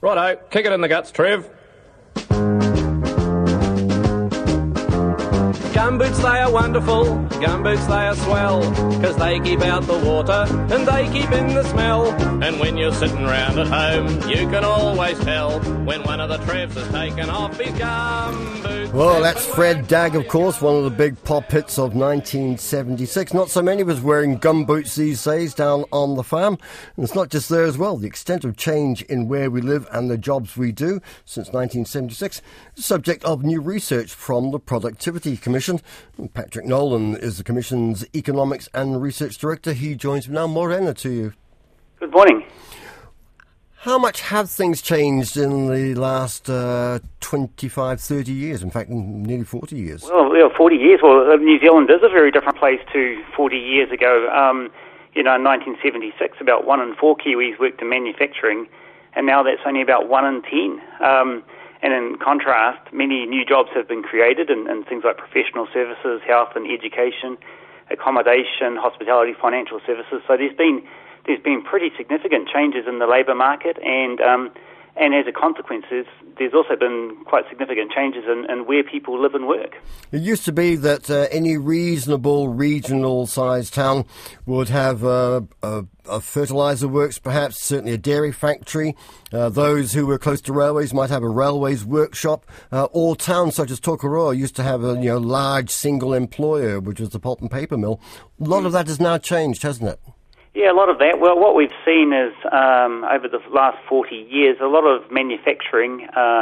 Righto, kick it in the guts, Trev. Gumboots, they are wonderful, gumboots, they are swell, 'cause they keep out the water and they keep in the smell. And when you're sitting round at home, you can always tell when one of the Trevs has taken off his gumboots. Well, that's Fred Dagg, of course, one of the big pop hits of 1976. Not so many of us wearing gumboots these days down on the farm. And it's not just there as well. The extent of change in where we live and the jobs we do since 1976 is the subject of new research from the Productivity Commission. Patrick Nolan is the Commission's Economics and Research Director. He joins me now. Morena to you. Good morning. How much have things changed in the last 25, 30 years? In fact, nearly 40 years. Well, 40 years. Well, New Zealand is a very different place to 40 years ago. In 1976, about 1 in 4 Kiwis worked in manufacturing, and now that's only about 1 in 10. And in contrast, many new jobs have been created in things like professional services, health and education, accommodation, hospitality, financial services. So there's been pretty significant changes in the labour market, and as a consequence, there's also been quite significant changes in where people live and work. It used to be that any reasonable regional-sized town would have a fertiliser works, perhaps, certainly a dairy factory. Those who were close to railways might have a railways workshop. Or towns such as Tokoroa used to have a large single employer, which was the pulp and paper mill. A lot of that has now changed, hasn't it? Yeah, a lot of that. Well, what we've seen is over the last 40 years, a lot of manufacturing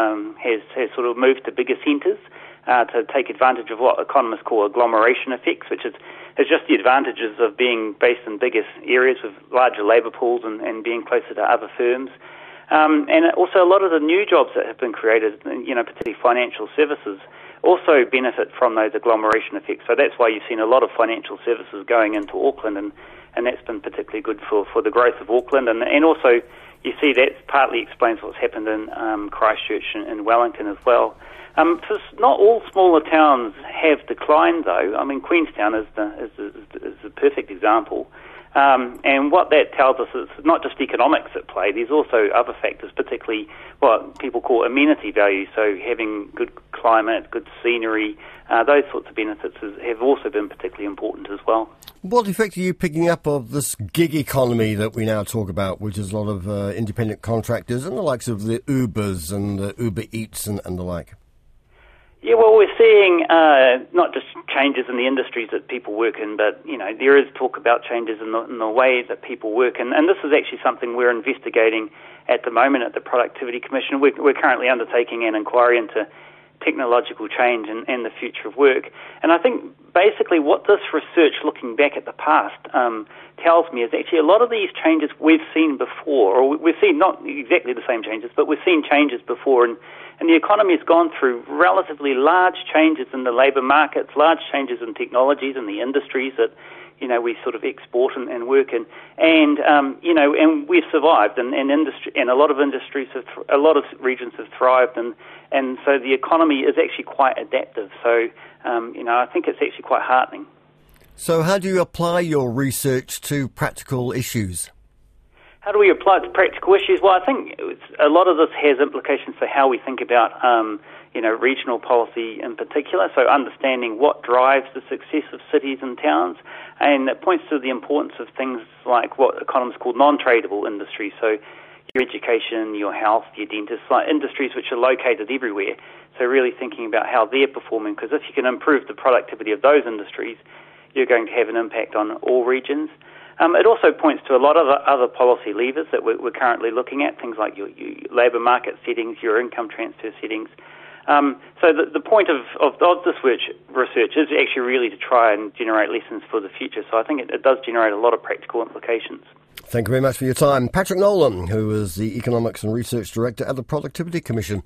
has sort of moved to bigger centres to take advantage of what economists call agglomeration effects, which is just the advantages of being based in bigger areas with larger labour pools and being closer to other firms. And also a lot of the new jobs that have been created, particularly financial services, also benefit from those agglomeration effects. So that's why you've seen a lot of financial services going into Auckland, and that's been particularly good for the growth of Auckland. And also you see that partly explains what's happened in Christchurch and Wellington as well. Not all smaller towns have declined, though. I mean, Queenstown is the perfect example. And what that tells us is not just economics at play, there's also other factors, particularly what people call amenity value, so having good climate, good scenery, those sorts of benefits have also been particularly important as well. What effect are you picking up of this gig economy that we now talk about, which is a lot of independent contractors and the likes of the Ubers and the Uber Eats and the like? Yeah, well, we're seeing not just changes in the industries that people work in, but there is talk about changes in the way that people work, and this is actually something we're investigating at the moment at the Productivity Commission. We're currently undertaking an inquiry into technological change and the future of work, and I think basically what this research, looking back at the past, tells me is actually a lot of these changes we've seen before, or we've seen not exactly the same changes, but we've seen changes before, and the economy has gone through relatively large changes in the labour markets, large changes in technologies and the industries that we sort of export and work in, and we've survived, and industry, and a lot of industries a lot of regions have thrived, and so the economy is actually quite adaptive. So I think it's actually quite heartening. So how do you apply your research to practical issues? How do we apply it to practical issues? Well, I think a lot of this has implications for how we think about, regional policy in particular. So understanding what drives the success of cities and towns, and it points to the importance of things like what economists call non-tradable industries. So your education, your health, your dentists, like industries which are located everywhere. So really thinking about how they're performing, because if you can improve the productivity of those industries, you're going to have an impact on all regions. It also points to a lot of other policy levers that we're currently looking at, things like your labour market settings, your income transfer settings. So the point of this research is actually really to try and generate lessons for the future. So I think it does generate a lot of practical implications. Thank you very much for your time. Patrick Nolan, who is the Economics and Research Director at the Productivity Commission.